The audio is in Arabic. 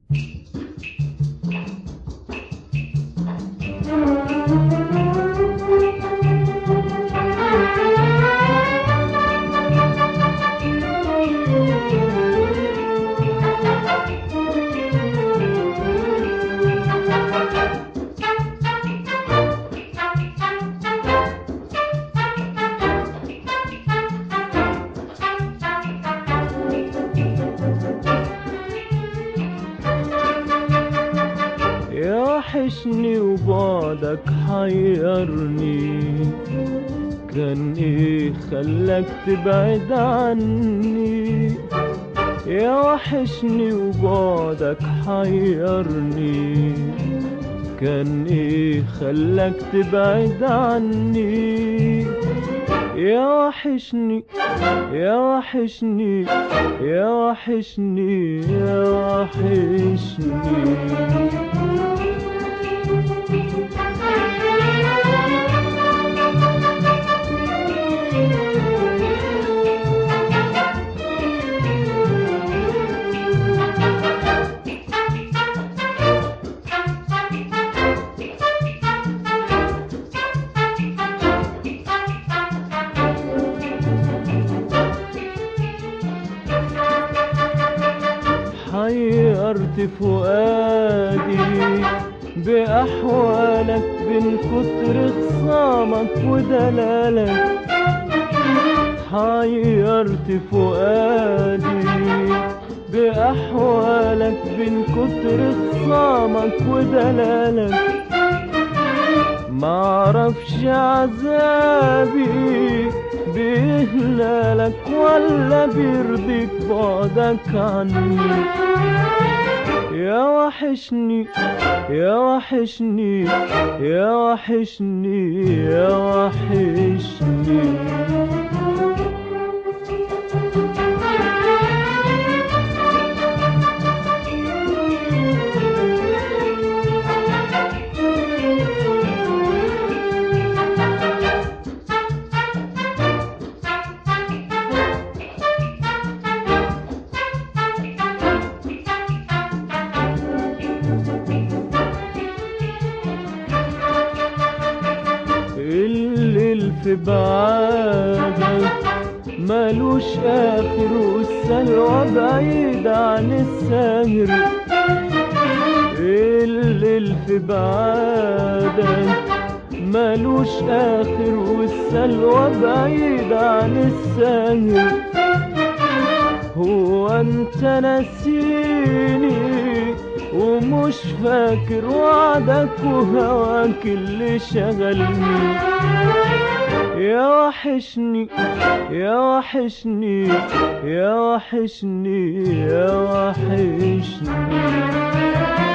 وحشني وبعدك حيرني، كان ايه خلاك تبعد عني؟ يا وحشني وبعدك حيرني، كان ايه خلاك تبعد عني؟ يا وحشني يا وحشني يا وحشني يا وحشني. حيرت فؤادي بأحوالك بين كتر خصامك ودلالك، حيرت فؤادي بأحوالك بين كتر خصامك ودلالك. معرفش عذابي بيهلالك ولا بيرضيك بعدك عني. يا وحشني يا وحشني يا وحشني يا وحشني. الليل في بعادك مالوش آخر، والسلوى بعيد عن الساهر. الليل في بعادك مالوش آخر، والسلوى بعيد عن الساهر. هو انت ناسيني ومش فاكر وعدك وهواك اللي شغلني؟ يا وحشني يا وحشني يا وحشني يا وحشني.